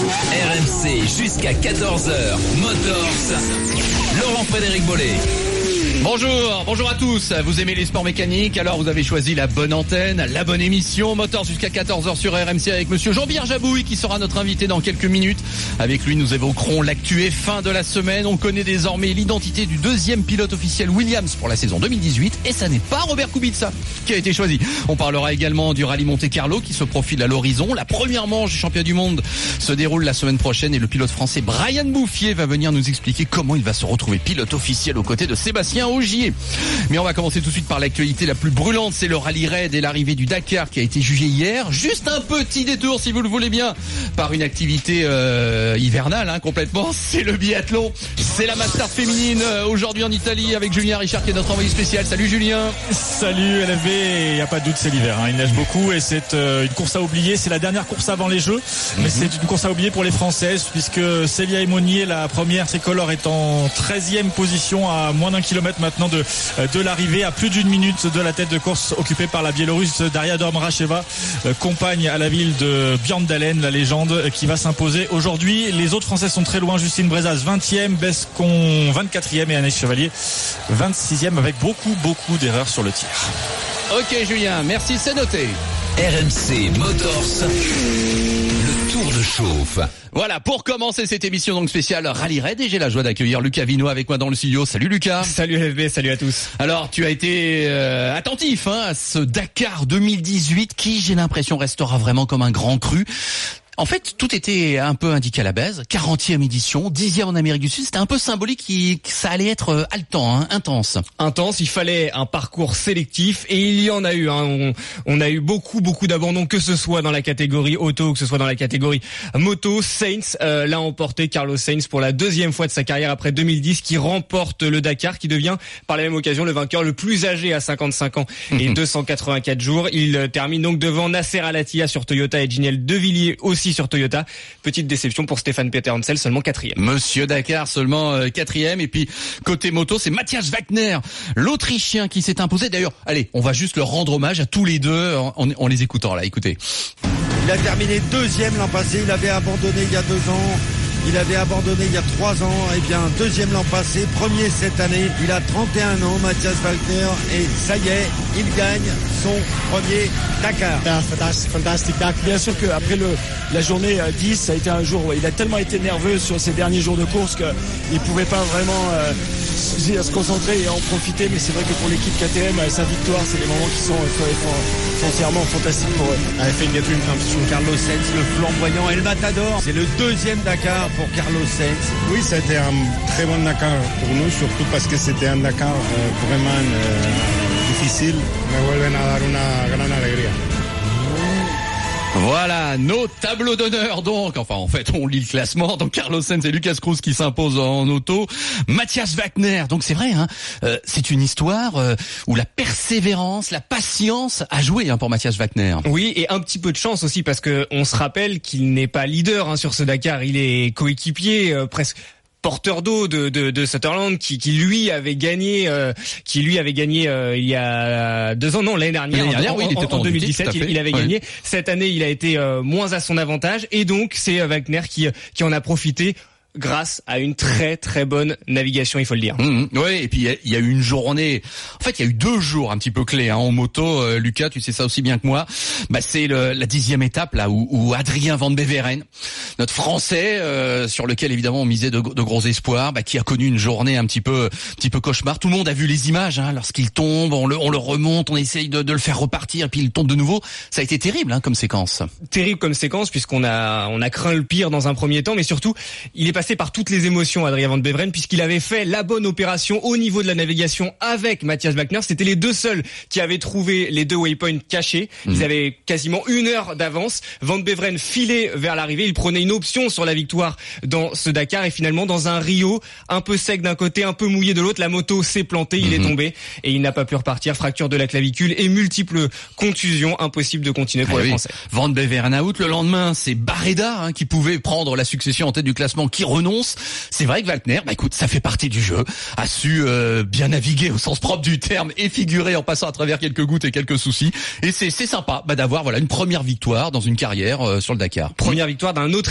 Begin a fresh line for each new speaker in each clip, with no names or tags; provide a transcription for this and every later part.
RMC jusqu'à 14h. Motors. Laurent-Frédéric Bollet.
Bonjour à tous. Vous aimez les sports mécaniques, alors vous avez choisi la bonne antenne, la bonne émission. Motors jusqu'à 14h sur RMC avec monsieur Jean-Pierre Jabouille qui sera notre invité dans quelques minutes. Avec lui, nous évoquerons l'actu F1 de la semaine. On connaît désormais l'identité du deuxième pilote officiel Williams pour la saison 2018 et ça n'est pas Robert Kubica qui a été choisi. On parlera également du rallye Monte-Carlo qui se profile à l'horizon. La première manche du championnat du monde se déroule la semaine prochaine et le pilote français Brian Bouffier va venir nous expliquer comment il va se retrouver pilote officiel aux côtés de Sébastien Ogier. Mais on va commencer tout de suite par l'actualité la plus brûlante, c'est le rallye raid et l'arrivée du Dakar qui a été jugé hier. Juste un petit détour, si vous le voulez bien, par une activité hivernale, complètement. C'est le biathlon, c'est la Mastart féminine aujourd'hui en Italie avec Julien Richard qui est notre envoyé spécial. Salut Julien.
Salut LFB, il n'y a pas de doute, c'est l'hiver, il neige beaucoup et c'est une course à oublier. C'est la dernière course avant les Jeux, mais c'est une course à oublier pour les Françaises puisque Célia Emonier, la première tricolore, est en 13e position à moins d'1 kilomètre maintenant de l'arrivée, à plus d'une minute de la tête de course occupée par la Biélorusse Daria Domracheva, compagne à la ville de Björndalen, la légende, qui va s'imposer aujourd'hui. Les autres Françaises sont très loin, Justine Brezas 20e, Bescon 24e et Anaïs Chevalier 26e avec beaucoup d'erreurs sur le tir.
Ok Julien, merci, c'est noté.
RMC Motors, le tour de chauffe.
Voilà, pour commencer cette émission donc spéciale Rallye Raid, et j'ai la joie d'accueillir Lucas Vino avec moi dans le studio. Salut Lucas.
Salut LFB, salut à tous.
Alors, tu as été attentif à ce Dakar 2018 qui, j'ai l'impression, restera vraiment comme un grand cru. En fait, tout était un peu indiqué à la base. 40e édition, 10e en Amérique du Sud. C'était un peu symbolique que ça allait être haletant, intense.
Intense, il fallait un parcours sélectif et il y en a eu. On a eu beaucoup d'abandons, que ce soit dans la catégorie auto, que ce soit dans la catégorie moto. Sainz l'a emporté, Carlos Sainz, pour la deuxième fois de sa carrière après 2010, qui remporte le Dakar, qui devient par la même occasion le vainqueur le plus âgé à 55 ans et 284 jours. Il termine donc devant Nasser Al-Attiyah sur Toyota et Giniel Devilliers aussi sur Toyota. Petite déception pour Stéphane Peter Hansel, seulement 4e.
Monsieur Dakar, seulement 4e. Et puis, côté moto, c'est Matthias Wagner, l'Autrichien, qui s'est imposé. D'ailleurs, allez, on va juste leur rendre hommage à tous les deux en les écoutant là. Écoutez.
Il a terminé 2e l'an passé. Il avait abandonné il y a 2 ans. Il avait abandonné il y a 3 ans. Et bien, 2e l'an passé, 1er cette année. Il a 31 ans, Matthias Wagner. Et ça y est, il gagne son premier Dakar.
Fantastique. Bien sûr qu'après la journée 10, ça a été un jour où il a tellement été nerveux sur ces derniers jours de course qu'il ne pouvait pas vraiment se concentrer et en profiter. Mais c'est vrai que pour l'équipe KTM, sa victoire, c'est des moments qui sont foncièrement fantastiques pour eux.
Sur Carlos Sainz, le flamboyant El Matador. C'est le 2e Dakar pour Carlos Sainz.
Oui, c'était un très bon Dakar pour nous, surtout parce que c'était un Dakar vraiment difficile. Me vuelven a dar una gran alegría.
Voilà, nos tableaux d'honneur donc. Enfin, en fait, on lit le classement. Donc, Carlos Sainz et Lucas Cruz qui s'imposent en auto. Matthias Wagner. Donc, c'est vrai, c'est une histoire où la persévérance, la patience a joué pour Matthias Wagner.
Oui, et un petit peu de chance aussi parce que on se rappelle qu'il n'est pas leader sur ce Dakar. Il est coéquipier presque porteur d'eau de Sutherland qui lui avait gagné il y a 2 ans, non, l'année dernière,
oui, il était
en 2017 il avait gagné. Cette année il a été moins à son avantage et donc c'est Wagner qui en a profité grâce à une très très bonne navigation, il faut le dire.
Oui, et puis il y a eu une journée, en fait il y a eu 2 jours un petit peu clés en moto. Lucas, tu sais ça aussi bien que moi. C'est la 10e étape là où Adrien Van Beveren, notre Français sur lequel évidemment on misait de gros espoirs, qui a connu une journée un petit peu cauchemar. Tout le monde a vu les images lorsqu'il tombe, on le remonte, on essaye de le faire repartir et puis il tombe de nouveau. Ça a été terrible comme séquence.
Terrible comme séquence puisqu'on a craint le pire dans un premier temps, mais surtout il est passé par toutes les émotions, Adrien Van Beveren, puisqu'il avait fait la bonne opération au niveau de la navigation avec Matthias Wagner. C'était les 2 seuls qui avaient trouvé les 2 waypoints cachés. Ils avaient quasiment 1 heure d'avance. Van Beveren filait vers l'arrivée. Il prenait une option sur la victoire dans ce Dakar et finalement dans un Rio un peu sec d'un côté, un peu mouillé de l'autre, la moto s'est plantée, il est tombé et il n'a pas pu repartir. Fracture de la clavicule et multiples contusions. Impossible de continuer pour les Français.
Van Beveren out. Le lendemain, c'est Barreda qui pouvait prendre la succession en tête du classement, qui renonce. C'est vrai que Wagner, écoute, ça fait partie du jeu, a su bien naviguer au sens propre du terme et figurer en passant à travers quelques gouttes et quelques soucis. Et c'est sympa d'avoir une première victoire dans une carrière sur le Dakar.
Première victoire d'un autre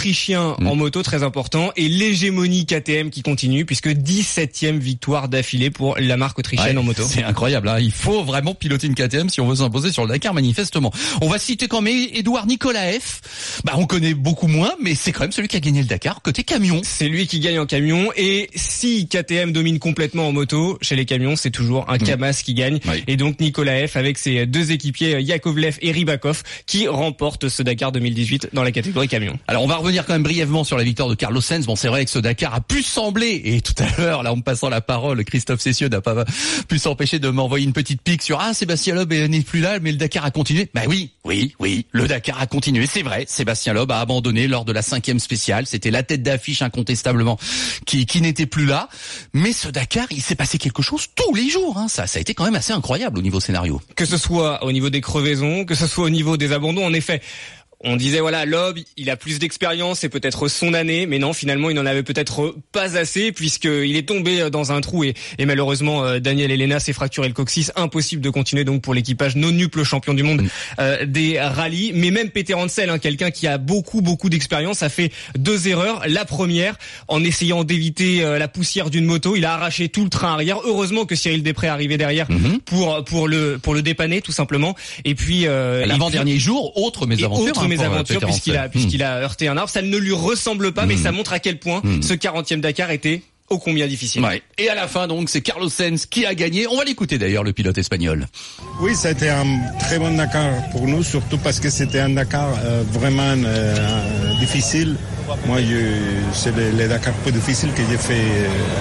autrichien en moto, très important, et l'hégémonie KTM qui continue, puisque 17e victoire d'affilée pour la marque autrichienne en moto.
C'est incroyable, hein. Il faut vraiment piloter une KTM si on veut s'imposer sur le Dakar, manifestement. On va citer quand même Édouard Nikolaev. On connaît beaucoup moins, mais c'est quand même celui qui a gagné le Dakar côté camion.
C'est lui qui gagne en camion, et si KTM domine complètement en moto, chez les camions, c'est toujours un Kamaz qui gagne. Oui. Et donc Nikolaev avec ses deux équipiers Yakovlev et Rybakov qui remportent ce Dakar 2018 dans la catégorie camion.
Alors on va revenir quand même brièvement sur la victoire de Carlos Sainz. Bon, c'est vrai que ce Dakar a pu sembler, et tout à l'heure, là en me passant la parole, Christophe Cessieux n'a pas pu s'empêcher de m'envoyer une petite pique sur Sébastien Loeb n'est plus là, mais le Dakar a continué. Oui, le Dakar a continué, c'est vrai. Sébastien Loeb a abandonné lors de la 5e spéciale. C'était la tête d'affiche incontestablement qui n'était plus là. Mais ce Dakar, il s'est passé quelque chose tous les jours. Ça a été quand même assez incroyable au niveau scénario.
Que ce soit au niveau des crevaisons, que ce soit au niveau des abandons, en effet. On disait Loeb, il a plus d'expérience, c'est peut-être son année, mais non, finalement, il n'en avait peut-être pas assez puisqu'il est tombé dans un trou et malheureusement, Daniel Elena s'est fracturé le coccyx. Impossible de continuer donc pour l'équipage non-nuple champion du monde des rallyes. Mais même Peter Hansel, quelqu'un qui a beaucoup pour a fait 2 erreurs. La première, en essayant d'éviter la poussière d'une moto, il a arraché tout le train arrière. Heureusement que Cyril Després est arrivé derrière pour le dépanner tout simplement. Et puis
l'avant-dernier jour, autre mésaventure.
Puisqu'il a heurté un arbre, ça ne lui ressemble pas, mais ça montre à quel point ce 40e Dakar était ô combien difficile.
Ouais. Et à la fin donc c'est Carlos Sainz qui a gagné. On va l'écouter d'ailleurs, le pilote espagnol.
Oui, ça a été un très bon Dakar pour nous, surtout parce que c'était un Dakar vraiment difficile. Moi, c'est les Dakar plus difficiles que j'ai fait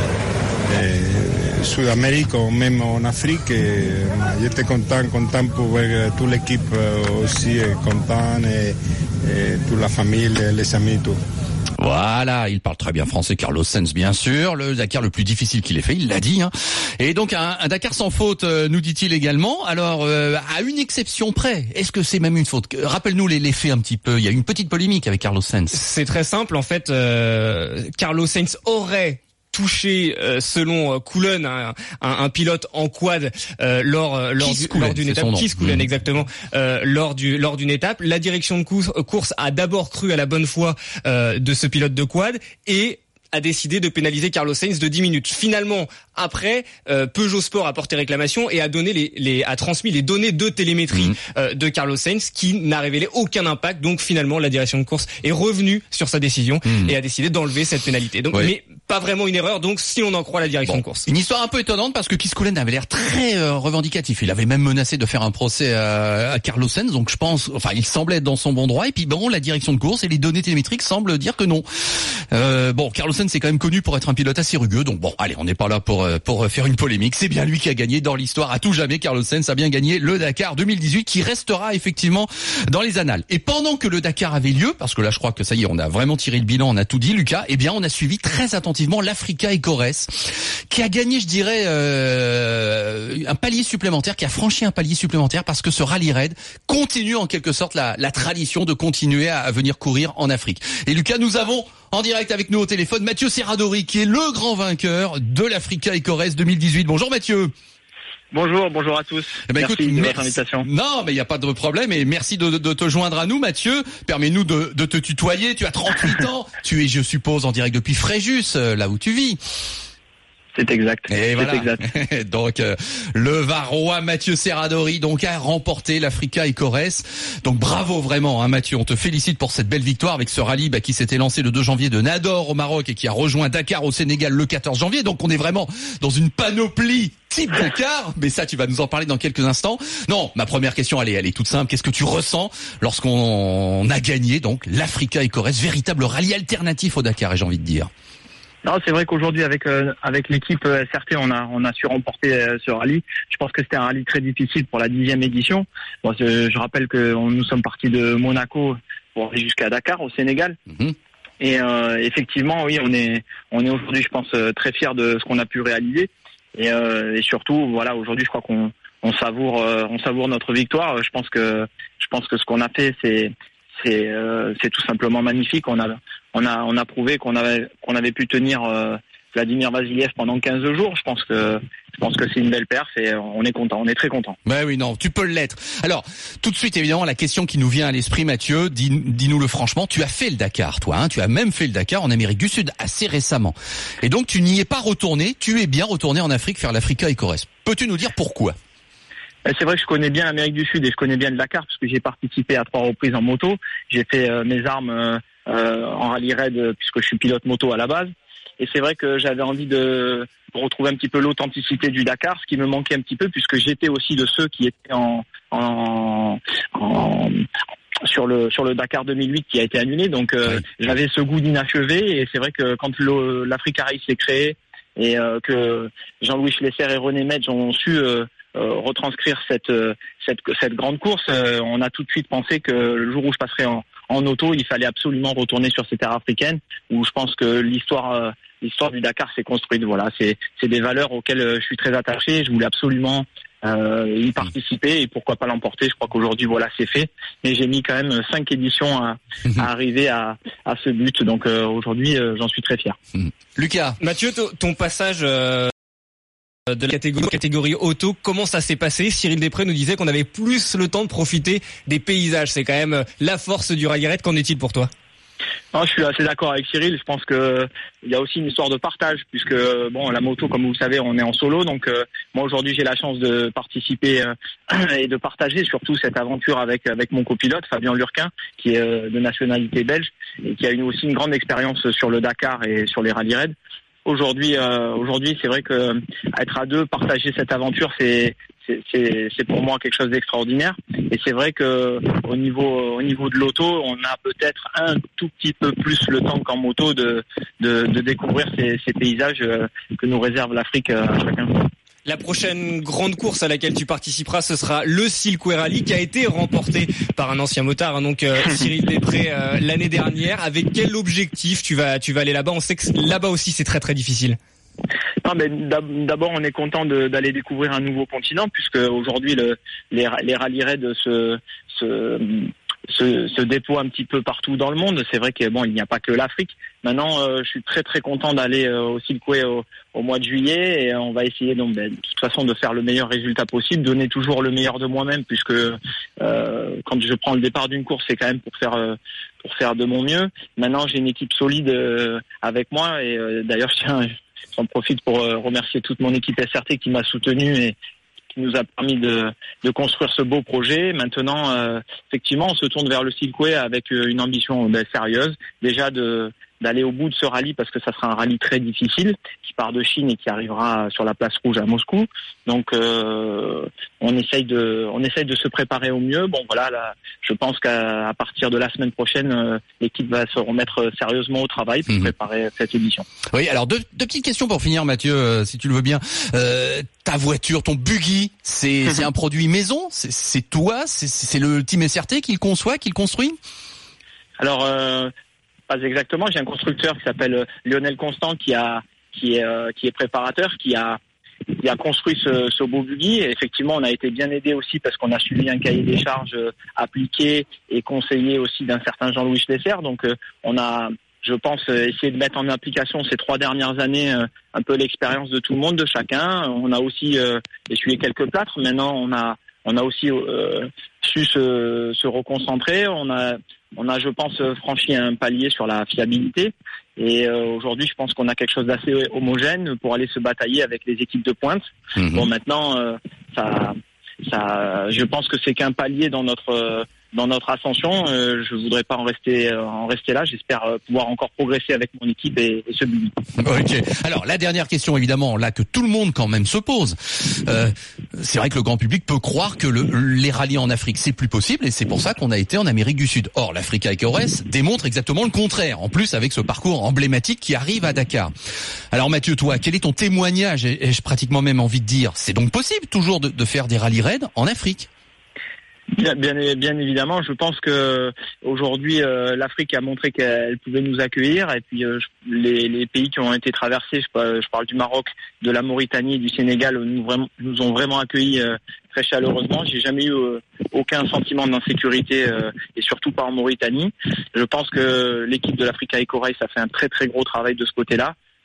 Sud-Amérique ou même en Afrique. J'étais content pour voir toute l'équipe aussi contente et toute la famille, les amis, tout.
Voilà, il parle très bien français, Carlos Sainz, bien sûr. Le Dakar le plus difficile qu'il ait fait, il l'a dit. Et donc un Dakar sans faute, nous dit-il également. Alors, à une exception près, est-ce que c'est même une faute? Rappelle-nous les faits un petit peu. Il y a eu une petite polémique avec Carlos Sainz.
C'est très simple, en fait. Carlos Sainz aurait touché, selon Coulen, un pilote en quad lors d'une étape. Kees Coulen, exactement. Lors d'une étape, la direction de course a d'abord cru à la bonne foi de ce pilote de quad et a décidé de pénaliser Carlos Sainz de 10 minutes. Finalement, après, Peugeot Sport a porté réclamation et a transmis les données de télémétrie de Carlos Sainz qui n'a révélé aucun impact. Donc finalement, la direction de course est revenue sur sa décision et a décidé d'enlever cette pénalité. Donc, mais pas vraiment une erreur, donc si on en croit la direction de course.
Une histoire un peu étonnante parce que Kees Coulen avait l'air très revendicatif. Il avait même menacé de faire un procès à Carlos Sainz, donc je pense, il semblait être dans son bon droit. Et puis la direction de course et les données télémétriques semblent dire que non. Carlos Sainz est quand même connu pour être un pilote assez rugueux, donc allez, on n'est pas là pour faire une polémique. C'est bien lui qui a gagné dans l'histoire à tout jamais. Carlos Sainz a bien gagné le Dakar 2018 qui restera effectivement dans les annales. Et pendant que le Dakar avait lieu, parce que là je crois que ça y est, on a vraiment tiré le bilan, on a tout dit, Lucas, on a suivi très attentivement l'Africa Ecores qui a gagné, je dirais, un palier supplémentaire, qui a franchi un palier supplémentaire parce que ce rallye raid continue en quelque sorte la tradition de continuer à venir courir en Afrique. Et Lucas, nous avons en direct avec nous au téléphone Mathieu Serradori qui est le grand vainqueur de l'Africa Ecores 2018. Bonjour Mathieu.
Bonjour à tous. Merci de votre invitation.
Non, mais il n'y a pas de problème et merci de te joindre à nous, Mathieu. Permets-nous de te tutoyer. Tu as 38 ans. Tu es, je suppose, en direct depuis Fréjus, là où tu vis.
C'est exact.
Et voilà. Exact. Donc le Varrois Mathieu Serradori a remporté l'Africa Ecores. Donc bravo vraiment Mathieu, on te félicite pour cette belle victoire avec ce rallye qui s'était lancé le 2 janvier de Nador au Maroc et qui a rejoint Dakar au Sénégal le 14 janvier. Donc on est vraiment dans une panoplie type Dakar, mais ça tu vas nous en parler dans quelques instants. Non, ma première question elle est toute simple. Qu'est-ce que tu ressens lorsqu'on a gagné donc l'Africa Ecores, véritable rallye alternatif au Dakar, et j'ai envie de dire?
Non, c'est vrai qu'aujourd'hui avec l'équipe SRT, on a su remporter ce rallye. Je pense que c'était un rallye très difficile pour la 10e édition. Bon, je rappelle que nous sommes partis de Monaco pour aller jusqu'à Dakar au Sénégal. Et effectivement, oui, on est aujourd'hui, je pense, très fiers de ce qu'on a pu réaliser. Et surtout, voilà, aujourd'hui, je crois qu'on savoure notre victoire. Je pense que ce qu'on a fait, c'est tout simplement magnifique. On a prouvé qu'on avait pu tenir Vladimir Vasiliev pendant 15 jours. Je pense que c'est une belle perf et on est content, on est très content.
Bah oui, non, tu peux l'être. Alors, tout de suite, évidemment, la question qui nous vient à l'esprit, Mathieu, dis-nous-le franchement, tu as fait le Dakar, toi, hein, tu as même fait le Dakar en Amérique du Sud assez récemment. Et donc, tu n'y es pas retourné, tu es bien retourné en Afrique faire l'Africa Icores. Peux-tu nous dire pourquoi ?
C'est vrai que je connais bien l'Amérique du Sud et je connais bien le Dakar parce que j'ai participé à 3 reprises en moto. J'ai fait mes armes en rallye raid puisque je suis pilote moto à la base. Et c'est vrai que j'avais envie de retrouver un petit peu l'authenticité du Dakar, ce qui me manquait un petit peu puisque j'étais aussi de ceux qui étaient sur le Dakar 2008 qui a été annulé. Donc j'avais ce goût d'inachevé et c'est vrai que quand l'Africa Race s'est créé et que Jean-Louis Schlesser et René Metz ont su retranscrire cette grande course, on a tout de suite pensé que le jour où je passerai en auto, il fallait absolument retourner sur ces terres africaines où je pense que l'histoire du Dakar s'est construite. Voilà, c'est des valeurs auxquelles je suis très attaché. Je voulais absolument y participer et pourquoi pas l'emporter. Je crois qu'aujourd'hui, voilà, c'est fait. Mais j'ai mis quand même 5 éditions à arriver à ce but. Donc aujourd'hui, j'en suis très fier.
Lucas.
Mathieu, ton passage de la catégorie auto, comment ça s'est passé? Cyril Després nous disait qu'on avait plus le temps de profiter des paysages. C'est quand même la force du rallye raid. Qu'en est-il pour toi?
Non, je suis assez d'accord avec Cyril. Je pense que il y a aussi une histoire de partage, puisque bon, la moto, comme vous le savez, on est en solo. Donc moi aujourd'hui, j'ai la chance de participer et de partager surtout cette aventure avec mon copilote Fabien Lurquin, qui est de nationalité belge et qui a aussi une grande expérience sur le Dakar et sur les rallye raids. Aujourd'hui, c'est vrai que être à deux, partager cette aventure, c'est pour moi quelque chose d'extraordinaire. Et c'est vrai que au niveau de l'auto, on a peut-être un tout petit peu plus le temps qu'en moto de découvrir ces paysages que nous réserve l'Afrique à chacun.
La prochaine grande course à laquelle tu participeras, ce sera le Silkway Rally qui a été remporté par un ancien motard, donc Cyril Després l'année dernière. Avec quel objectif tu vas aller là-bas? On sait que là-bas aussi c'est très très difficile.
Non, mais d'abord on est content d'aller découvrir un nouveau continent puisque aujourd'hui les rallye raids se déploient un petit peu partout dans le monde. C'est vrai que bon, il n'y a pas que l'Afrique. Maintenant, je suis très très content d'aller au Silkway au mois de juillet et on va essayer donc de toute façon de faire le meilleur résultat possible, donner toujours le meilleur de moi-même puisque quand je prends le départ d'une course, c'est quand même pour faire de mon mieux. Maintenant, j'ai une équipe solide avec moi et d'ailleurs j'en profite pour remercier toute mon équipe SRT qui m'a soutenu et qui nous a permis de construire ce beau projet. Maintenant, effectivement, on se tourne vers le Silkway avec une ambition sérieuse, déjà d'aller au bout de ce rallye parce que ça sera un rallye très difficile qui part de Chine et qui arrivera sur la place rouge à Moscou. Donc on essaye de se préparer au mieux. Bon voilà, là, je pense qu'à partir de la semaine prochaine, l'équipe va se remettre sérieusement au travail pour préparer cette édition.
Oui, alors deux petites questions pour finir, Mathieu, si tu le veux bien. Ta voiture, ton buggy, c'est un produit maison, c'est toi, c'est le team SRT qui le conçoit, qui le construit?
Alors pas exactement. J'ai un constructeur qui s'appelle Lionel Constant qui est préparateur, qui a construit ce beau buggy. Et effectivement, on a été bien aidé aussi parce qu'on a suivi un cahier des charges appliqué et conseillé aussi d'un certain Jean-Louis Schlesser. Donc on a, je pense, essayé de mettre en application ces 3 dernières années un peu l'expérience de tout le monde, de chacun. On a aussi essuyé quelques plâtres. Maintenant, on a aussi su se reconcentrer. On a, je pense, franchi un palier sur la fiabilité. Et aujourd'hui, je pense qu'on a quelque chose d'assez homogène pour aller se batailler avec les équipes de pointe. Bon, maintenant, je pense que c'est qu'un palier dans notre ascension. Je voudrais pas en rester là. J'espère pouvoir encore progresser avec mon équipe et ce but.
Ok. Alors la dernière question, évidemment, là que tout le monde quand même se pose. C'est vrai que le grand public peut croire que les rallyes en Afrique c'est plus possible et c'est pour ça qu'on a été en Amérique du Sud. Or l'Africa Icores démontre exactement le contraire. En plus avec ce parcours emblématique qui arrive à Dakar. Alors Mathieu, toi, quel est ton témoignage? Ai-je pratiquement même envie de dire, c'est donc possible toujours de faire des rallye raids en Afrique?
Bien évidemment, je pense que aujourd'hui l'Afrique a montré qu'elle pouvait nous accueillir et puis les pays qui ont été traversés, je parle du Maroc, de la Mauritanie et du Sénégal, nous ont vraiment accueillis très chaleureusement. J'ai jamais eu aucun sentiment d'insécurité et surtout pas en Mauritanie. Je pense que l'équipe de l'Africa Icores a fait un très très gros travail de ce côté-là.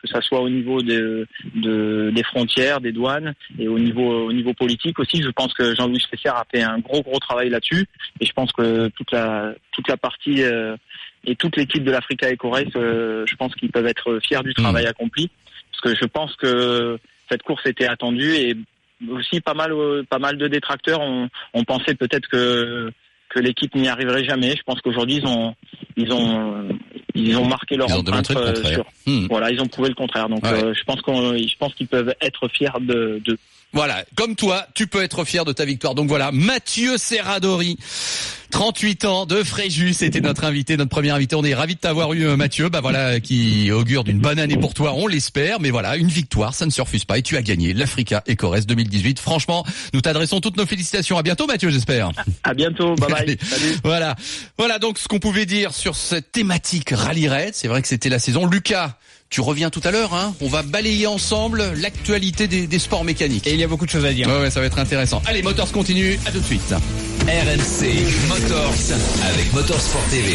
que ça soit au niveau des frontières, des douanes, et au niveau politique aussi. Je pense que Jean-Louis Fessler a fait un gros travail là-dessus, et je pense que toute la partie et toute l'équipe de l'Africa Eco Race, je pense qu'ils peuvent être fiers du travail accompli, parce que je pense que cette course était attendue, et aussi pas mal de détracteurs ont pensé peut-être que l'équipe n'y arriverait jamais. Je pense qu'aujourd'hui ils ont marqué leur empreinte sur. Voilà, ils ont prouvé le contraire. Donc je pense qu'ils peuvent être fiers de.
Voilà, comme toi, tu peux être fier de ta victoire. Donc voilà, Mathieu Serradori, 38 ans, de Fréjus, c'était notre premier invité. On est ravis de t'avoir eu, Mathieu. Bah voilà, qui augure d'une bonne année pour toi, on l'espère. Mais voilà, une victoire, ça ne se refuse pas. Et tu as gagné l'Africa Eco Race 2018. Franchement, nous t'adressons toutes nos félicitations. À bientôt, Mathieu, j'espère.
À bientôt, bye bye.
Allez,
salut.
Voilà donc ce qu'on pouvait dire sur cette thématique rallye raid. C'est vrai que c'était la saison. Lucas, tu reviens tout à l'heure, hein. On va balayer ensemble l'actualité des sports mécaniques.
Et il y a beaucoup de choses à dire.
Ouais, ça va être intéressant. Allez, Motors continue. À tout de suite.
RMC Motors avec Motorsport TV.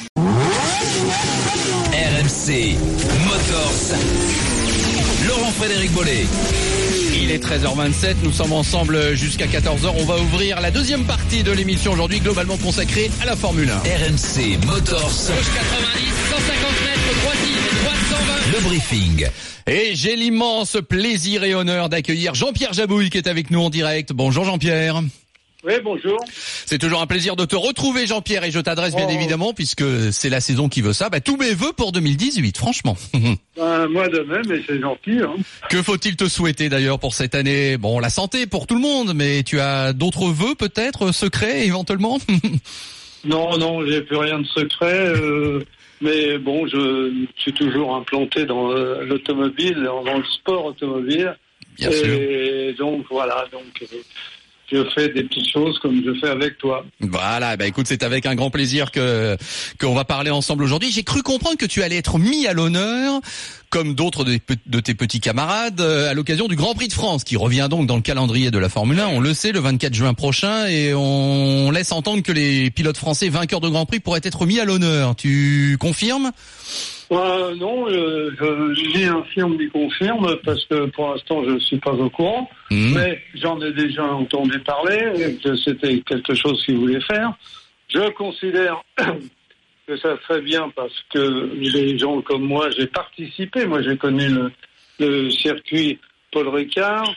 RMC Motors. Laurent-Frédéric Bollet.
Il est 13h27, nous sommes ensemble jusqu'à 14h. On va ouvrir la deuxième partie de l'émission aujourd'hui, globalement consacrée à la Formule 1.
RMC Motors.
Gauche 90, 150 mètres, droite 10, droite 120.
Le briefing.
Et j'ai l'immense plaisir et honneur d'accueillir Jean-Pierre Jabouille qui est avec nous en direct. Bonjour Jean-Pierre.
Oui, bonjour.
C'est toujours un plaisir de te retrouver, Jean-Pierre, et je t'adresse bien évidemment, puisque c'est la saison qui veut ça, tous mes vœux pour 2018, franchement.
Moi de même, et c'est gentil. Hein.
Que faut-il te souhaiter d'ailleurs pour cette année? Bon, la santé pour tout le monde, mais tu as d'autres vœux peut-être, secrets éventuellement?
Non, j'ai plus rien de secret. Mais bon, je suis toujours implanté dans l'automobile, dans le sport automobile.
Bien sûr.
Et donc voilà, je fais des petites choses comme je fais avec toi.
Voilà, écoute, c'est avec un grand plaisir qu'on va parler ensemble aujourd'hui. J'ai cru comprendre que tu allais être mis à l'honneur, comme d'autres de tes petits camarades, à l'occasion du Grand Prix de France, qui revient donc dans le calendrier de la Formule 1. On le sait, le 24 juin prochain, et on laisse entendre que les pilotes français vainqueurs de Grand Prix pourraient être mis à l'honneur. Tu confirmes ?
Non, ni infirme ni confirme, parce que pour l'instant je ne suis pas au courant, mais j'en ai déjà entendu parler, que c'était quelque chose qu'ils voulaient faire. Je considère que ça serait bien parce que les gens comme moi, j'ai participé, j'ai connu le circuit Paul Ricard,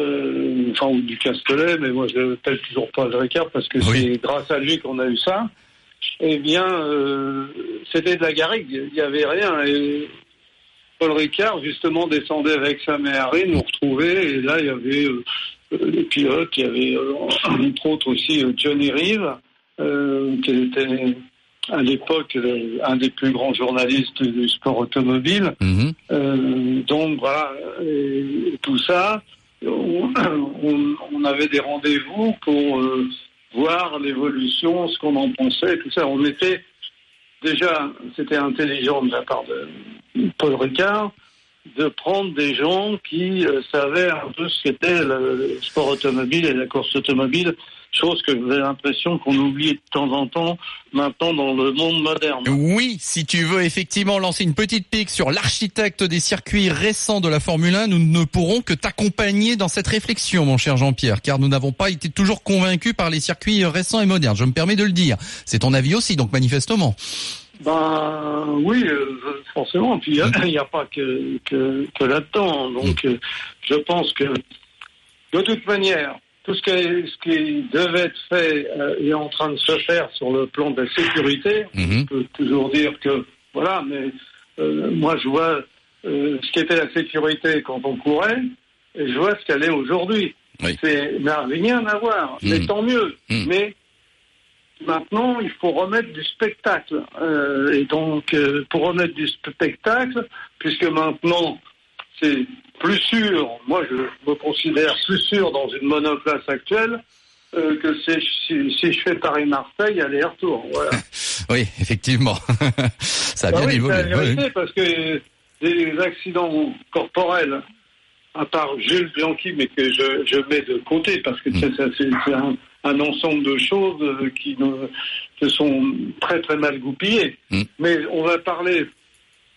ou du Castellet, mais moi je l'appelle toujours Paul Ricard parce que c'est grâce à lui qu'on a eu ça. Eh bien, c'était de la garrigue, il n'y avait rien. Et Paul Ricard, justement, descendait avec sa Méhari, nous retrouvait, et là, il y avait les pilotes, il y avait, entre autres aussi, Johnny Reeve, qui était, à l'époque, un des plus grands journalistes du sport automobile. Donc, voilà, et tout ça, on avait des rendez-vous pour voir l'évolution, ce qu'on en pensait, tout ça. On était déjà, c'était intelligent de la part de Paul Ricard de prendre des gens qui savaient un peu ce qu'était le sport automobile et la course automobile, chose que j'ai l'impression qu'on oublie de temps en temps maintenant dans le monde moderne.
Oui, si tu veux effectivement lancer une petite pique sur l'architecte des circuits récents de la Formule 1, nous ne pourrons que t'accompagner dans cette réflexion, mon cher Jean-Pierre, car nous n'avons pas été toujours convaincus par les circuits récents et modernes. Je me permets de le dire. C'est ton avis aussi, donc manifestement.
Oui, forcément. Puis il n'y a pas que là-dedans. Donc je pense que de toute manière, tout ce qui devait être fait est en train de se faire sur le plan de la sécurité. On peut toujours dire que voilà, mais moi je vois ce qu'était la sécurité quand on courait et je vois ce qu'elle est aujourd'hui.
Oui.
C'est n'a rien à voir, mais tant mieux. Mais maintenant, il faut remettre du spectacle. Et donc, pour remettre du spectacle, puisque maintenant, c'est plus sûr, moi je me considère plus sûr dans une monoplace actuelle que si je fais Paris-Marseille, aller-retour. Voilà.
Oui, effectivement. Ça a bien évolué.
C'est la vérité, parce que des accidents corporels, à part Jules Bianchi, mais que je mets de côté, parce que c'est un ensemble de choses qui sont très très mal goupillées. Mais on va parler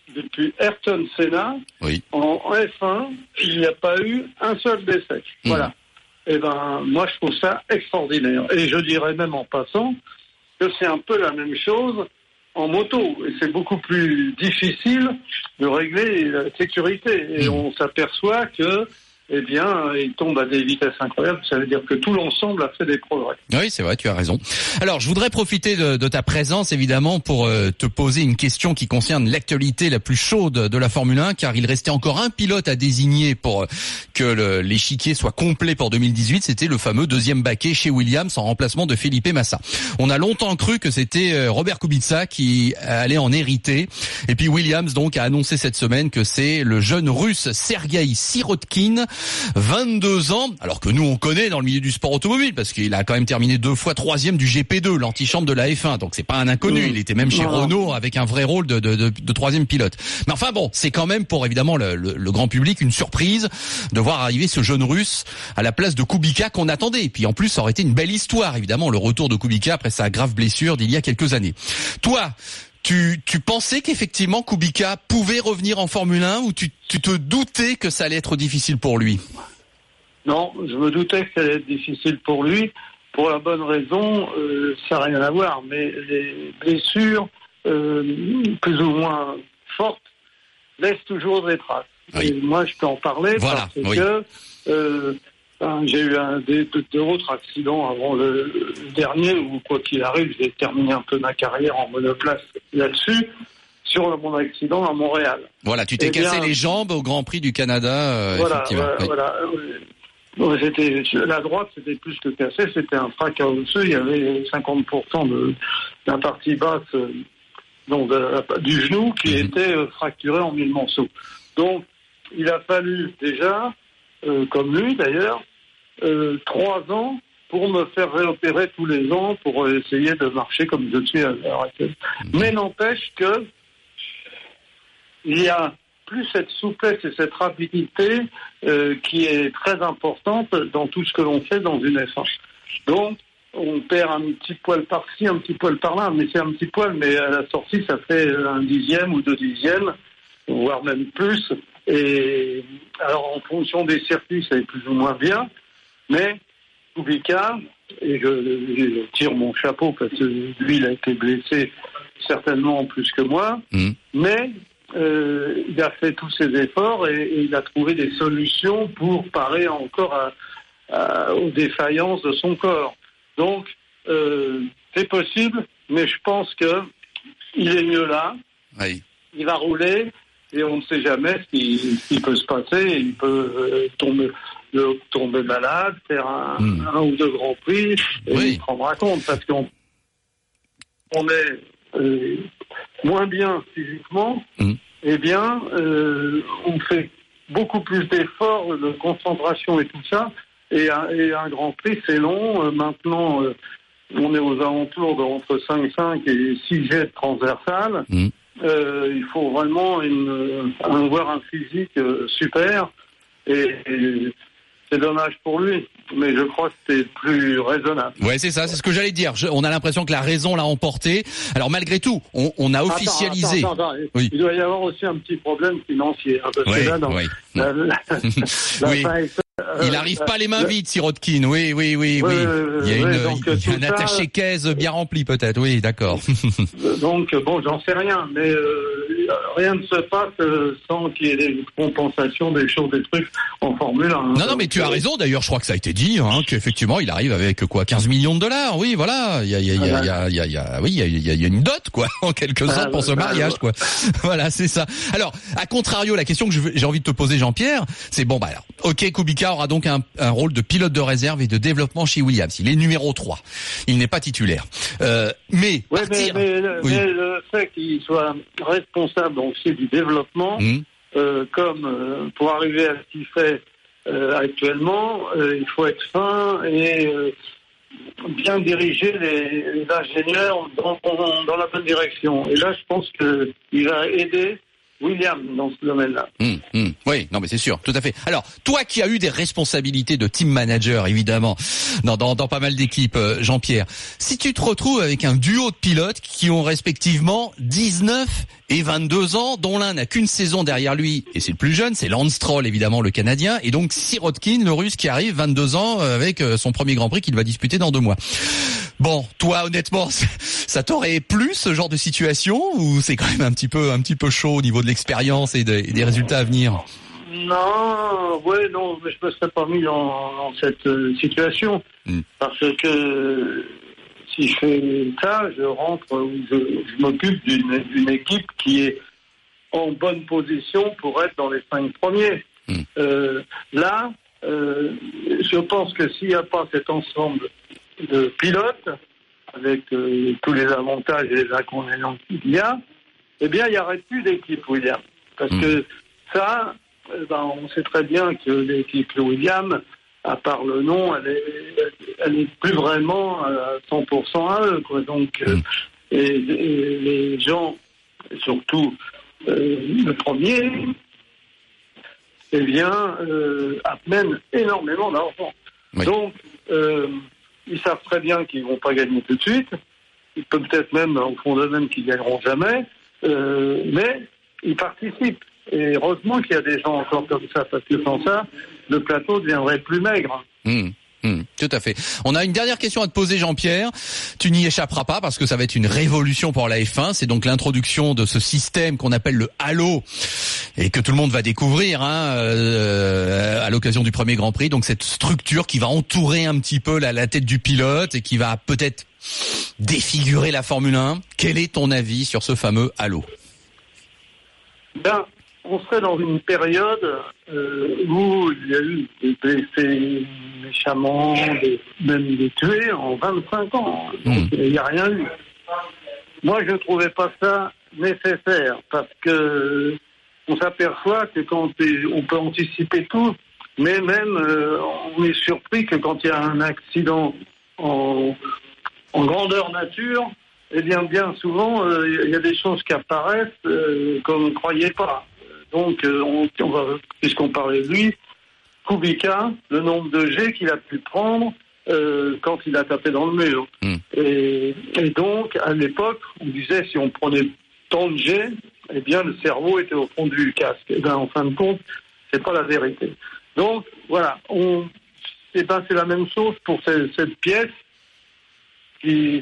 depuis Ayrton Senna, en F1, il n'y a pas eu un seul décès. Voilà. Et moi, je trouve ça extraordinaire. Et je dirais même en passant que c'est un peu la même chose en moto. Et c'est beaucoup plus difficile de régler la sécurité. Et on s'aperçoit que, il tombe à des vitesses incroyables. Ça veut dire que tout l'ensemble a fait des progrès.
Oui, c'est vrai, tu as raison. Alors, je voudrais profiter de ta présence, évidemment, pour te poser une question qui concerne l'actualité la plus chaude de la Formule 1, car il restait encore un pilote à désigner pour que l'échiquier soit complet pour 2018. C'était le fameux deuxième baquet chez Williams en remplacement de Felipe Massa. On a longtemps cru que c'était Robert Kubica qui allait en hériter. Et puis Williams, donc, a annoncé cette semaine que c'est le jeune russe Sergueï Sirotkin, 22 ans, alors que nous on connaît dans le milieu du sport automobile parce qu'il a quand même terminé 2 fois 3e du GP2, l'antichambre de la F1, donc c'est pas un inconnu, il était même chez Renault avec un vrai rôle de 3e pilote. Mais enfin bon, c'est quand même pour évidemment le grand public une surprise de voir arriver ce jeune russe à la place de Kubica qu'on attendait. Et puis en plus ça aurait été une belle histoire évidemment, le retour de Kubica après sa grave blessure d'il y a quelques années. Toi, tu pensais qu'effectivement Kubica pouvait revenir en Formule 1 ou tu te doutais que ça allait être difficile pour lui?
Non, je me doutais que ça allait être difficile pour lui, pour la bonne raison, ça n'a rien à voir, mais les blessures plus ou moins fortes laissent toujours des traces. Oui. Et moi, je peux en parler parce que j'ai eu d'autres accidents avant le dernier, où quoi qu'il arrive, j'ai terminé un peu ma carrière en monoplace là-dessus, sur mon accident à Montréal.
Voilà, tu t'es cassé les jambes au Grand Prix du Canada, effectivement.
La droite, c'était plus que cassé, c'était un fracas osseux, il y avait 50% de la partie basse du genou qui était fracturé en 1000 morceaux. Donc, il a fallu déjà, comme lui d'ailleurs, 3 ans pour me faire réopérer tous les ans pour essayer de marcher comme je suis à l'heure actuelle. Mais n'empêche que il y a plus cette souplesse et cette rapidité qui est très importante dans tout ce que l'on fait dans une F1. Donc, on perd un petit poil par-ci, un petit poil par-là, mais c'est un petit poil, mais à la sortie, ça fait 1/10 ou 2/10, voire même plus. Et alors, en fonction des circuits, ça est plus ou moins bien, mais Kubica, et je tire mon chapeau parce que lui, il a été blessé certainement plus que moi, mais il a fait tous ses efforts et il a trouvé des solutions pour parer encore aux défaillances de son corps. Donc, c'est possible, mais je pense que il est mieux là.
Oui.
Il va rouler et on ne sait jamais ce qui peut se passer. Il peut tomber malade, faire un ou 2 grands prix et il prendra compte parce qu'on est moins bien physiquement. Eh bien, on fait beaucoup plus d'efforts, de concentration et tout ça. Et un Grand Prix, c'est long. Maintenant, on est aux alentours d'entre 5,5 et 6 jets transversales. Il faut vraiment avoir un physique super. Et c'est dommage pour lui, mais je crois que c'est plus raisonnable.
Ouais, c'est ça, c'est ce que j'allais dire. On a l'impression que la raison l'a emporté. Alors malgré tout, on a officialisé.
Attends. Oui. Il doit y avoir aussi un petit problème financier. Parce que là,
il n'arrive pas les mains vides, Sirotkin. Oui. Il y a un attaché-caisse bien rempli, peut-être. Oui, d'accord.
Donc, bon, j'en sais rien, mais rien ne se passe sans qu'il y ait des compensations, des choses, des trucs en Formule 1.
Non, mais tu as raison. D'ailleurs, je crois que ça a été dit, qu'effectivement, il arrive avec 15 millions de dollars. Oui, voilà. Il y a une dot, quoi, en quelque sorte, pour ce mariage, quoi. Voilà, c'est ça. Alors, à contrario, la question que j'ai envie de te poser, Jean-Pierre, c'est ok, Kubica aura donc un rôle de pilote de réserve et de développement chez Williams. Il est numéro 3. Il n'est pas titulaire. Mais
le fait qu'il soit responsable aussi du développement, comme pour arriver à ce qu'il fait actuellement, il faut être fin et bien diriger les ingénieurs dans la bonne direction. Et là, je pense qu'il va aider Williams dans ce domaine-là.
Oui, non mais c'est sûr, tout à fait. Alors, toi qui as eu des responsabilités de team manager, évidemment, dans pas mal d'équipes, Jean-Pierre, si tu te retrouves avec un duo de pilotes qui ont respectivement 19 et 22 ans, dont l'un n'a qu'une saison derrière lui, et c'est le plus jeune, c'est Lance Stroll, évidemment, le Canadien, et donc Sirotkin, le Russe, qui arrive, 22 ans, avec son premier Grand Prix qu'il va disputer dans 2 mois. Bon, toi, honnêtement, ça t'aurait plu, ce genre de situation, ou c'est quand même un petit peu chaud au niveau de l'expérience et des résultats à venir?
Non, mais je me serais pas mis dans cette situation. Parce que si je fais ça, je rentre, je m'occupe d'une équipe qui est en bonne position pour être dans les 5 premiers. Là, je pense que s'il n'y a pas cet ensemble de pilotes, avec tous les avantages et les inconvénients qu'il y a, eh bien, il n'y aurait plus d'équipe Williams. Parce que ça, on sait très bien que l'équipe Williams, à part le nom, elle est plus vraiment à 100% à eux, quoi. Donc, et les gens, surtout le premier, eh bien, amènent énormément d'argent. Oui. Donc, ils savent très bien qu'ils ne vont pas gagner tout de suite. Ils peuvent peut-être même, au fond d'eux-mêmes, qu'ils ne gagneront jamais. Mais ils participent. Et heureusement qu'il y a des gens encore comme ça, parce que sans ça, le plateau deviendrait plus maigre.
Tout à fait. On a une dernière question à te poser, Jean-Pierre. Tu n'y échapperas pas parce que ça va être une révolution pour la F1. C'est donc l'introduction de ce système qu'on appelle le halo et que tout le monde va découvrir à l'occasion du premier Grand Prix. Donc cette structure qui va entourer un petit peu la tête du pilote et qui va peut-être défigurer la Formule 1. Quel est ton avis sur ce fameux halo?
On serait dans une période où il y a eu des blessés méchamment, même des tués en 25 ans. Donc, il n'y a rien eu. Moi, je ne trouvais pas ça nécessaire parce que on s'aperçoit que quand on peut anticiper tout, mais même on est surpris que quand il y a un accident en grandeur nature, eh bien souvent, il y a des choses qui apparaissent qu'on ne croyait pas. Donc, on va, puisqu'on parlait de lui, Kubica, le nombre de jets qu'il a pu prendre quand il a tapé dans le mur. Et donc, à l'époque, on disait si on prenait tant de jets, eh bien, le cerveau était au fond du casque. Et bien, en fin de compte, c'est pas la vérité. Donc, voilà, c'est la même chose pour cette pièce qui,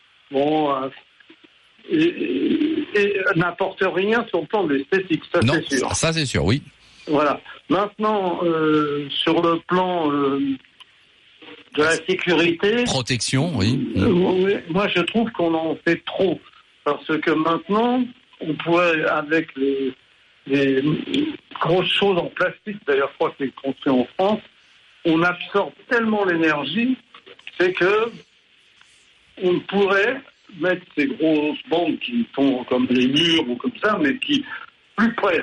et n'apporte rien sur le plan de l'esthétique, ça
non,
c'est sûr.
Ça c'est sûr, oui.
Voilà. Maintenant, sur le plan de la sécurité...
Protection, oui.
Moi je trouve qu'on en fait trop. Parce que maintenant, on pourrait, avec les grosses choses en plastique, d'ailleurs je crois que c'est construit en France, on absorbe tellement l'énergie, c'est que on pourrait mettre ces grosses bandes qui sont comme les murs ou comme ça, mais qui plus près,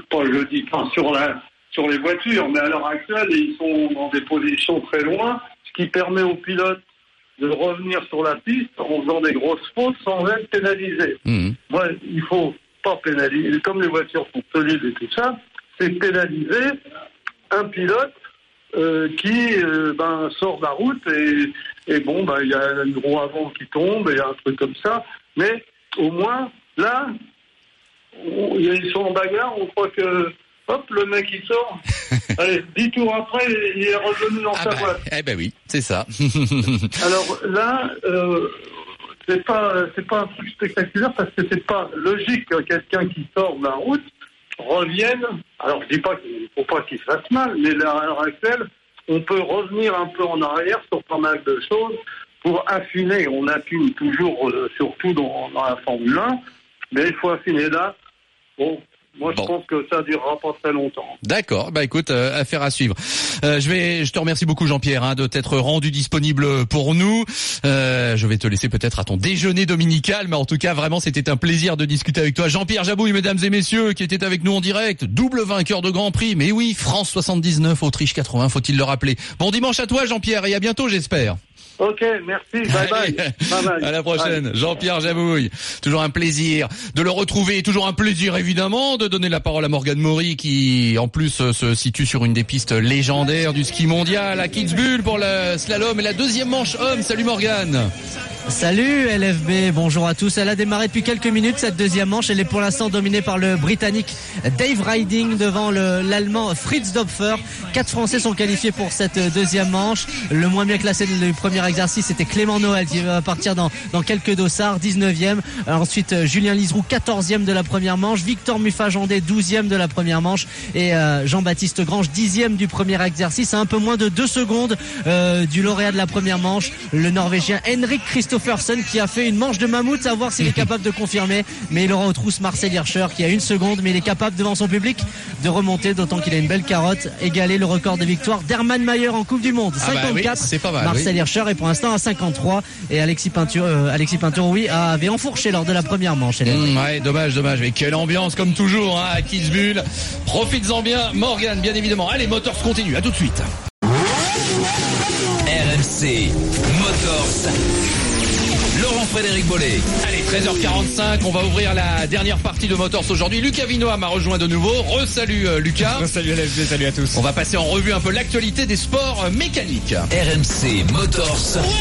sur les voitures, mais à l'heure actuelle, ils sont dans des positions très loin, ce qui permet aux pilotes de revenir sur la piste en faisant des grosses fautes sans être pénalisés. Moi, il faut pas pénaliser, comme les voitures sont solides et tout ça, c'est pénaliser un pilote qui sort de la route et il y a une roue avant qui tombe et un truc comme ça, mais au moins là ils sont en bagarre, on croit que hop, le mec il sort, allez, 10 tours après il est revenu dans sa boîte.
Eh ben oui, c'est ça.
Alors là c'est pas un truc spectaculaire parce que c'est pas logique que quelqu'un qui sort de la route revienne. Alors je dis pas qu'il faut pas qu'il se fasse mal, mais à l'heure actuelle on peut revenir un peu en arrière sur pas mal de choses pour affiner. On affine toujours, surtout dans la Formule 1, mais il faut affiner là. Moi, je pense que ça ne durera pas très longtemps.
D'accord. Écoute, affaire à suivre. Je te remercie beaucoup, Jean-Pierre, de t'être rendu disponible pour nous. Je vais te laisser peut-être à ton déjeuner dominical, mais en tout cas, vraiment, c'était un plaisir de discuter avec toi. Jean-Pierre Jabouille, mesdames et messieurs, qui était avec nous en direct, double vainqueur de Grand Prix. Mais oui, France 79, Autriche 80, faut-il le rappeler. Bon dimanche à toi, Jean-Pierre, et à bientôt, j'espère.
Ok, merci, bye bye. Bye bye.
À la prochaine.
Allez.
Jean-Pierre Jabouille. Toujours un plaisir de le retrouver. Toujours un plaisir, évidemment, de donner la parole à Morgane Maury, qui, en plus, se situe sur une des pistes légendaires du ski mondial à Kitzbühel pour le slalom et la deuxième manche homme. Salut Morgane.
Salut LFB, bonjour à tous. Elle a démarré depuis quelques minutes cette deuxième manche. Elle est pour l'instant dominée par le Britannique Dave Riding devant l'Allemand Fritz Dopfer. 4 Français sont qualifiés pour cette deuxième manche. Le moins bien classé du premier exercice, c'était Clément Noël qui va partir dans quelques dossards, 19e. Ensuite, Julien Liseroux, 14e de la première manche. Victor Muffat-Jandé, 12e de la première manche. Et Jean-Baptiste Grange, 10e du premier exercice. À un peu moins de 2 secondes du lauréat de la première manche, le Norvégien Henrik Christophersen, qui a fait une manche de mammouth, à voir s'il est capable de confirmer, mais il aura aux trousses Marcel Hirscher qui a 1 seconde, mais il est capable devant son public de remonter, d'autant qu'il a une belle carotte, égaler le record de victoire d'Hermann Mayer en Coupe du Monde, 54.
Oui, c'est pas mal,
Marcel Hirscher est pour l'instant à 53, et Alexis Pinturo, oui, avait enfourché lors de la première manche.
Ouais, dommage, mais quelle ambiance comme toujours à Kitzbühel. Profites-en bien, Morgane, bien évidemment. Allez, Motors continue, à tout de suite.
RMC Motors. Laurent-Frédéric Bollet.
Allez, 13h45, on va ouvrir la dernière partie de Motors aujourd'hui. Lucas Vinoa m'a rejoint de nouveau. Re-salut Lucas.
Salut LFB, salut à tous.
On va passer en revue un peu l'actualité des sports mécaniques.
RMC Motors.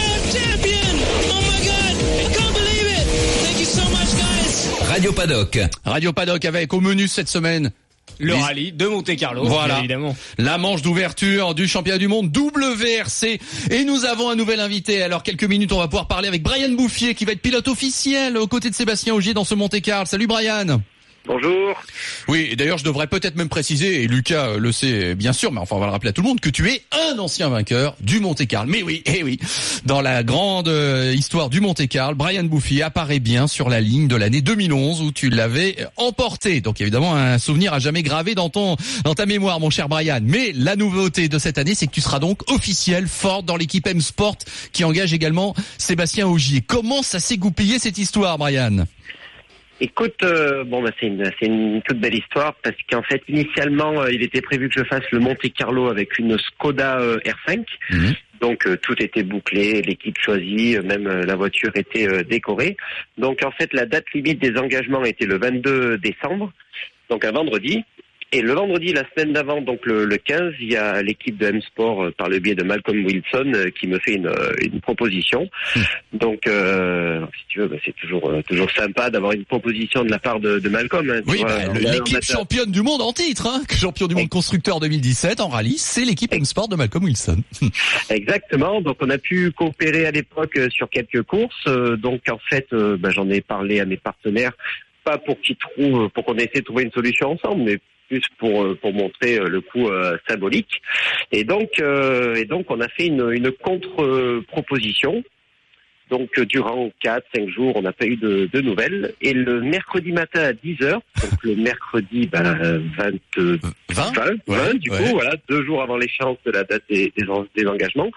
Radio Paddock.
Radio Paddock avec au menu cette semaine
le rallye de Monte-Carlo,
voilà,
bien évidemment.
La manche d'ouverture du championnat du monde WRC. Et nous avons un nouvel invité. Alors, quelques minutes, on va pouvoir parler avec Brian Bouffier, qui va être pilote officiel aux côtés de Sébastien Ogier dans ce Monte-Carlo. Salut Brian.
Bonjour.
Oui, et d'ailleurs, je devrais peut-être même préciser, et Lucas le sait bien sûr, mais enfin, on va le rappeler à tout le monde, que tu es un ancien vainqueur du Monte-Carlo. Mais oui, dans la grande histoire du Monte-Carlo, Brian Bouffier apparaît bien sur la ligne de l'année 2011 où tu l'avais emporté. Donc évidemment, un souvenir à jamais gravé dans ta mémoire, mon cher Brian. Mais la nouveauté de cette année, c'est que tu seras donc officiel Ford dans l'équipe M-Sport qui engage également Sébastien Ogier. Comment ça s'est goupillé cette histoire, Brian ?
Écoute, c'est une toute belle histoire parce qu'en fait, initialement, il était prévu que je fasse le Monte-Carlo avec une Skoda R5. Mmh. Donc, tout était bouclé, l'équipe choisie, même la voiture était décorée. Donc, en fait, la date limite des engagements était le 22 décembre, donc un vendredi. Et le vendredi, la semaine d'avant, donc le 15, il y a l'équipe de M-Sport, par le biais de Malcolm Wilson, qui me fait une proposition. Donc, si tu veux, c'est toujours sympa d'avoir une proposition de la part de Malcolm. Hein,
oui, l'équipe championne du monde en titre, champion du monde constructeur 2017 en rallye, c'est l'équipe M-Sport de Malcolm Wilson.
Exactement. Donc, on a pu coopérer à l'époque sur quelques courses. Donc, en fait, j'en ai parlé à mes partenaires, pas pour qu'on essaie de trouver une solution ensemble, mais plus pour montrer le coup symbolique. Et donc on a fait une contre-proposition. Donc durant 4-5 jours, on n'a pas eu de nouvelles. Et le mercredi matin à 10h, donc le mercredi 20 du coup, voilà, 2 jours avant l'échéance de la date des engagements,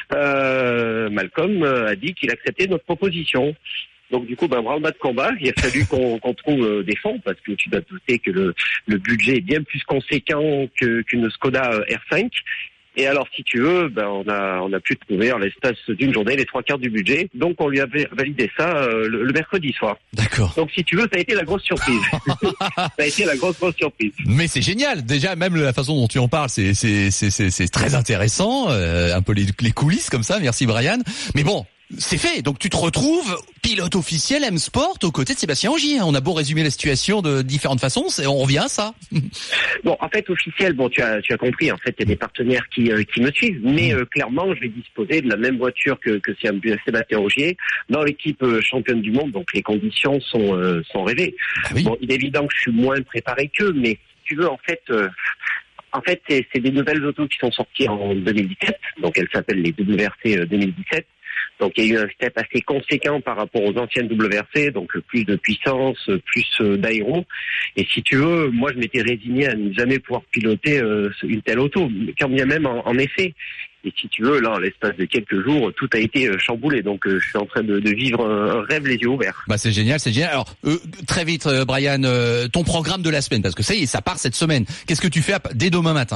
Malcolm a dit qu'il acceptait notre proposition. Donc du coup, branle-bas de combat, il a fallu qu'on trouve des fonds parce que tu dois te douter que le budget est bien plus conséquent qu'une Skoda R5. Et alors, si tu veux, on a pu trouver en l'espace d'une journée les 3/4 du budget. Donc on lui avait validé ça le mercredi soir.
D'accord.
Donc si tu veux, ça a été la grosse surprise. Ça a été la grosse surprise.
Mais c'est génial. Déjà, même la façon dont tu en parles, c'est très intéressant. Un peu les coulisses comme ça. Merci Brian. Mais bon. C'est fait, donc tu te retrouves pilote officiel M-Sport aux côtés de Sébastien Ogier. On a beau résumer la situation de différentes façons, on revient à ça.
Bon, en fait, officiel, tu as compris, en fait, il y a des partenaires qui me suivent, mais clairement, je vais disposer de la même voiture que Sébastien Ogier dans l'équipe championne du monde, donc les conditions sont rêvées. Ah oui. Bon, il est évident que je suis moins préparé qu'eux, mais si tu veux, en fait, c'est des nouvelles autos qui sont sorties en 2017, donc elles s'appellent les WRC 2017. Donc il y a eu un step assez conséquent par rapport aux anciennes WRC, donc plus de puissance, plus d'aéro. Et si tu veux, moi je m'étais résigné à ne jamais pouvoir piloter une telle auto, quand bien même en effet. Et si tu veux, là, en l'espace de quelques jours, tout a été chamboulé. Donc, je suis en train de vivre un rêve les yeux ouverts.
C'est génial. Alors, très vite, Brian, ton programme de la semaine, parce que ça y est, ça part cette semaine. Qu'est-ce que tu fais dès demain matin ?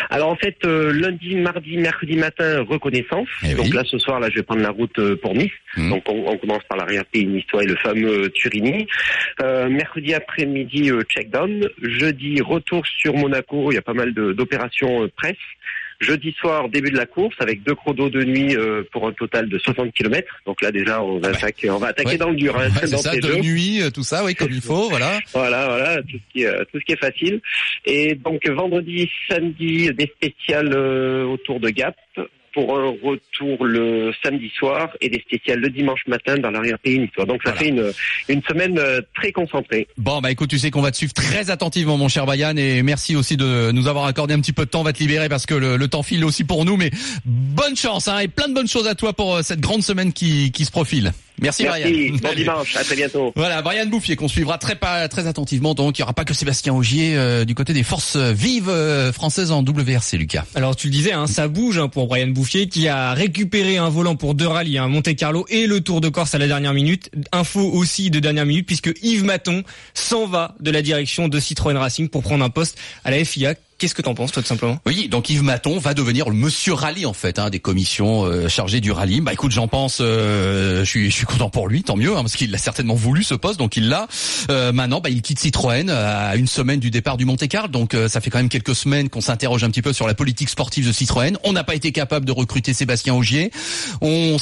Alors en fait, lundi, mardi, mercredi matin, reconnaissance. Donc là, ce soir, là, je vais prendre la route pour Nice. Donc on commence par l'arrière-pays niçois et le fameux Turini. Mercredi après-midi, check-down. Jeudi, retour sur Monaco. Il y a pas mal d'opérations presse. Jeudi soir, début de la course avec 2 chronos de nuit pour un total de 60 km. Donc là déjà, on va attaquer dans le dur. Hein,
c'est ça, de nuit, tout ça, oui, comme il faut, voilà.
Voilà, tout ce qui est facile. Et donc vendredi, samedi, des spéciales autour de Gap pour un retour le samedi soir et des spéciales le dimanche matin dans l'arrière-pays niçois. Donc ça fait une semaine très concentrée.
Bon, bah écoute, tu sais qu'on va te suivre très attentivement, mon cher Brian, et merci aussi de nous avoir accordé un petit peu de temps. On va te libérer parce que le temps file aussi pour nous, mais bonne chance, hein, et plein de bonnes choses à toi pour cette grande semaine qui se profile. Merci Brian.
Bon dimanche, à très bientôt.
Voilà, Brian Bouffier qu'on suivra très attentivement. Donc il n'y aura pas que Sébastien Ogier du côté des forces vives françaises en WRC, Lucas.
Alors tu le disais, hein, ça bouge pour Brian Bouffier qui a récupéré un volant pour 2 rallyes, Monte-Carlo et le Tour de Corse à la dernière minute. Info aussi de dernière minute puisque Yves Maton s'en va de la direction de Citroën Racing pour prendre un poste à la FIA. Qu'est-ce que t'en penses, toi, tout simplement?
Oui, donc Yves Maton va devenir le monsieur rallye, en fait, des commissions chargées du rallye. Bah écoute, j'en pense, je suis content pour lui, tant mieux, parce qu'il l'a certainement voulu ce poste, donc il l'a. Maintenant, il quitte Citroën à une semaine du départ du Monte-Carlo, donc ça fait quand même quelques semaines qu'on s'interroge un petit peu sur la politique sportive de Citroën. On n'a pas été capable de recruter Sébastien Ogier. On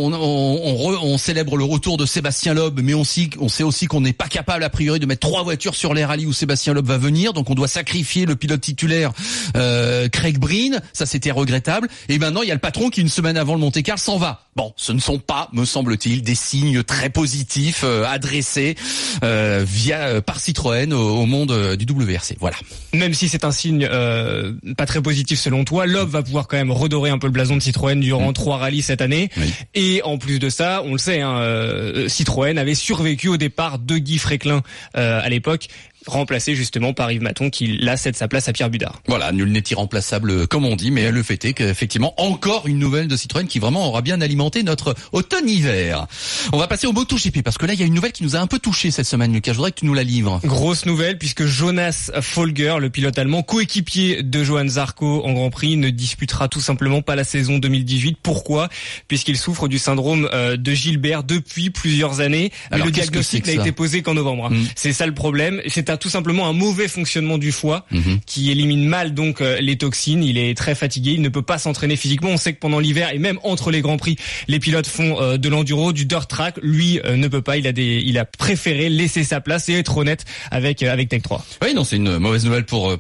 célèbre le retour de Sébastien Loeb, mais on sait aussi qu'on n'est pas capable a priori de mettre 3 voitures sur les rallyes où Sébastien Loeb va venir, donc on doit sacrifier le pilote titulaire Craig Breen, ça c'était regrettable. Et maintenant il y a le patron qui une semaine avant le Monte-Carlo s'en va. Bon, ce ne sont pas, me semble-t-il, des signes très positifs adressés par Citroën au monde du WRC. Voilà.
Même si c'est un signe pas très positif selon toi, Loeb va pouvoir quand même redorer un peu le blason de Citroën durant 3 rallyes cette année. Oui. Et en plus de ça, on le sait, Citroën avait survécu au départ de Guy Fréquelin à l'époque, remplacé justement par Yves Maton qui là cède sa place à Pierre Budard.
Voilà, nul n'est irremplaçable comme on dit, mais le fait est qu'effectivement encore une nouvelle de Citroën qui vraiment aura bien alimenté notre automne-hiver. On va passer au MotoGP parce que là il y a une nouvelle qui nous a un peu touché cette semaine, Lucas. Je voudrais que tu nous la livres.
Grosse nouvelle puisque Jonas Folger, le pilote allemand, coéquipier de Johann Zarco en Grand Prix, ne disputera tout simplement pas la saison 2018. Pourquoi? Puisqu'il souffre du syndrome de Gilbert depuis plusieurs années. Alors, le diagnostic n'a été posé qu'en novembre. C'est ça le problème. C'est tout simplement un mauvais fonctionnement du foie qui élimine mal donc les toxines. Il est très fatigué, il ne peut pas s'entraîner physiquement. On sait que pendant l'hiver et même entre les grands prix, les pilotes font de l'enduro, du dirt track. Lui ne peut pas. Il a préféré laisser sa place et être honnête avec Tech 3.
Oui, non, c'est une mauvaise nouvelle pour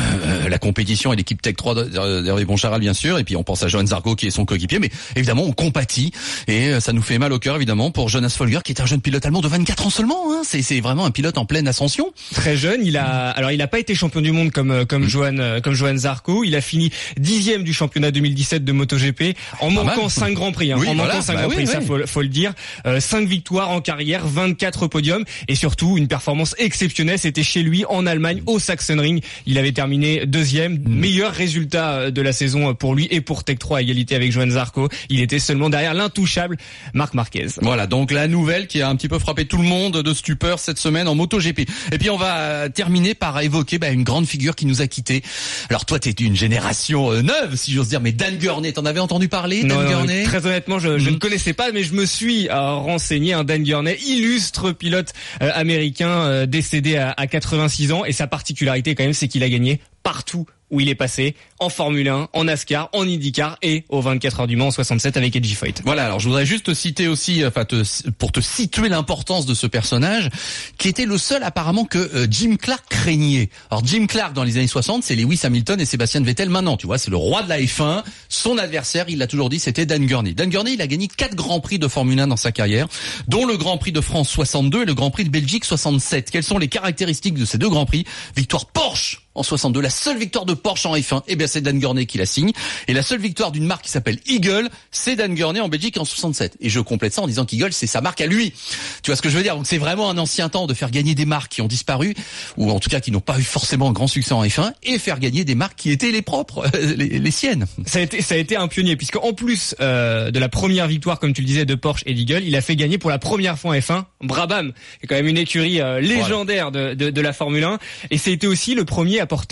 la compétition et l'équipe Tech 3 d'Hervé Boncharal bien sûr. Et puis on pense à Johann Zarco qui est son coéquipier, mais évidemment on compatit et ça nous fait mal au cœur évidemment pour Jonas Folger qui est un jeune pilote allemand de 24 ans seulement. C'est vraiment un pilote en pleine ascension.
Très jeune, il a pas été champion du monde comme Johann Zarco. Il a fini 10e du championnat 2017 de MotoGP en manquant 5 grands prix.
Oui,
ça faut le dire. 5 victoires en carrière, 24 podiums et surtout une performance exceptionnelle. C'était chez lui en Allemagne au Sachsenring. Il avait terminé 2e, meilleur résultat de la saison pour lui et pour Tech 3 à égalité avec Johann Zarco. Il était seulement derrière l'intouchable Marc Marquez.
Voilà, donc la nouvelle qui a un petit peu frappé tout le monde de stupeur cette semaine en MotoGP. Et puis on va terminer par évoquer une grande figure qui nous a quittés. Alors toi t'es d'une génération neuve si j'ose dire, mais Dan Gurney, t'en avais entendu parler? Dan Gurney,
très honnêtement je ne connaissais pas, mais je me suis renseigné. Dan Gurney, illustre pilote américain décédé à 86 ans, et sa particularité quand même c'est qu'il a gagné partout où il est passé, en Formule 1, en NASCAR, en IndyCar et aux 24 heures du Mans en 67 avec Edgy Foyt.
Voilà, alors je voudrais juste te citer aussi, pour te situer l'importance de ce personnage, qui était le seul apparemment que Jim Clark craignait. Alors Jim Clark dans les années 60, c'est Lewis Hamilton et Sébastien Vettel maintenant, tu vois, c'est le roi de la F1. Son adversaire, il l'a toujours dit, c'était Dan Gurney. Dan Gurney, il a gagné 4 grands prix de Formule 1 dans sa carrière, dont le Grand Prix de France 62 et le Grand Prix de Belgique 67. Quelles sont les caractéristiques de ces 2 grands prix? Victoire Porsche en 62, la seule victoire de Porsche en F1, c'est Dan Gurney qui la signe. Et la seule victoire d'une marque qui s'appelle Eagle, c'est Dan Gurney en Belgique en 67. Et je complète ça en disant qu'Eagle, c'est sa marque à lui. Tu vois ce que je veux dire? Donc c'est vraiment un ancien temps de faire gagner des marques qui ont disparu, ou en tout cas qui n'ont pas eu forcément un grand succès en F1, et faire gagner des marques qui étaient les propres, les siennes.
Ça a été un pionnier, puisque en plus de la première victoire, comme tu le disais, de Porsche et d'Eagle, il a fait gagner pour la première fois en F1 Brabham, qui est quand même une écurie légendaire de la Formule 1, et c'était aussi le premier à porter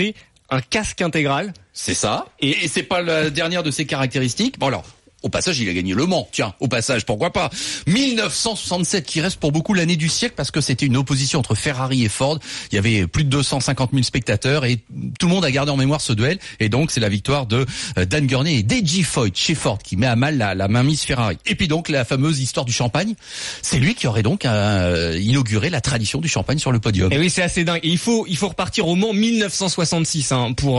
un casque intégral.
C'est ça. Et c'est pas la dernière de ses caractéristiques. Bon alors, au passage, il a gagné Le Mans. Tiens, au passage, pourquoi pas. 1967 qui reste pour beaucoup l'année du siècle parce que c'était une opposition entre Ferrari et Ford. Il y avait plus de 250 000 spectateurs et tout le monde a gardé en mémoire ce duel. Et donc, c'est la victoire de Dan Gurney et Deji Foyt chez Ford qui met à mal la mainmise Ferrari. Et puis donc, la fameuse histoire du champagne. C'est lui qui aurait donc inauguré la tradition du champagne sur le podium.
Et oui, c'est assez dingue. Et il faut repartir au Mans 1966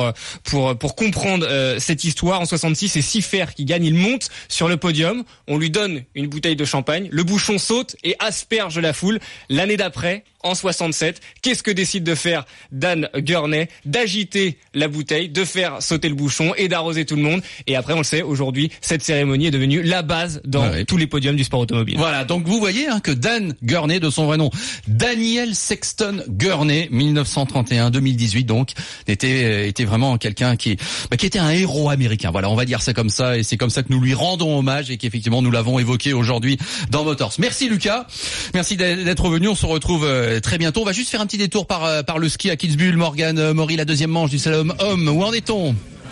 pour comprendre cette histoire. En 66, c'est Siffert qui gagne. Il monte sur le podium, on lui donne une bouteille de champagne, le bouchon saute et asperge la foule. L'année d'après, en 67, qu'est-ce que décide de faire Dan Gurney? D'agiter la bouteille, de faire sauter le bouchon et d'arroser tout le monde. Et après, on le sait, aujourd'hui, cette cérémonie est devenue la base dans tous les podiums du sport automobile.
Voilà, donc vous voyez que Dan Gurney, de son vrai nom, Daniel Sexton Gurney, 1931-2018, donc, était vraiment quelqu'un qui était un héros américain. Voilà, on va dire ça comme ça, et c'est comme ça que nous lui rendons hommage et qu'effectivement nous l'avons évoqué aujourd'hui dans Motors. Merci Lucas, merci d'être venu. On se retrouve très bientôt. On va juste faire un petit détour par le ski à Kitzbühel. Morgane Maury, la deuxième manche du slalom homme. Où en est-on?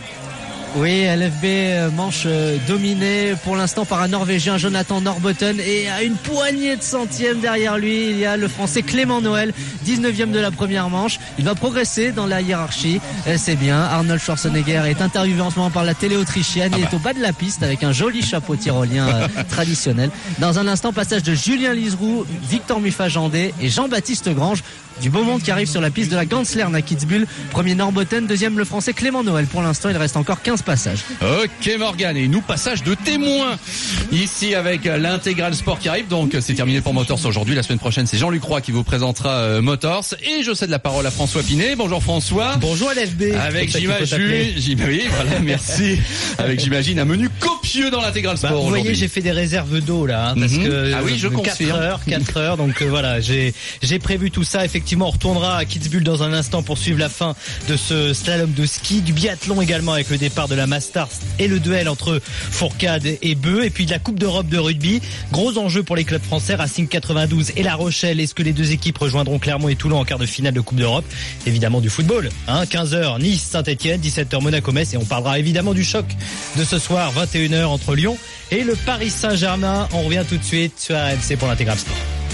Oui, LFB manche dominée pour l'instant par un Norvégien, Jonathan Norbotten, et à une poignée de centièmes derrière lui, il y a le Français Clément Noël, 19e de la première manche. Il va progresser dans la hiérarchie, c'est bien. Arnold Schwarzenegger est interviewé en ce moment par la télé autrichienne. Il est au bas de la piste avec un joli chapeau tyrolien traditionnel. Dans un instant, passage de Julien Liseroux, Victor Muffagendé et Jean-Baptiste Grange. Du beau monde qui arrive sur la piste de la Ganzlern à Kitzbühel. Premier Norbotten, deuxième le Français Clément Noël. Pour l'instant, il reste encore 15 passages.
Ok Morgane, et nous passage de témoins ici avec l'intégral sport qui arrive. Donc c'est terminé pour Motors aujourd'hui. La semaine prochaine, c'est Jean-Luc Roy qui vous présentera Motors. Et je cède la parole à François Pinet. Bonjour François.
Bonjour LFB.
Avec oui, voilà, merci. Avec j'imagine un menu copieux dans l'intégral sport.
Vous voyez, j'ai fait des réserves d'eau là, parce que
ah oui, je confirme.
4 heures. Donc voilà, j'ai prévu tout ça. Effectivement, on retournera à Kitzbühel dans un instant pour suivre la fin de ce slalom de ski, du biathlon également avec le départ de la Mastars et le duel entre Fourcade et Beu, et puis de la Coupe d'Europe de rugby. Gros enjeu pour les clubs français, Racing 92 et La Rochelle. Est-ce que les deux équipes rejoindront Clermont et Toulon en quart de finale de Coupe d'Europe? Évidemment du football, 15h Nice Saint-Etienne, 17h Monaco-Metz, et on parlera évidemment du choc de ce soir 21h entre Lyon et le Paris Saint-Germain. On revient tout de suite sur RMC pour l'intégral sport.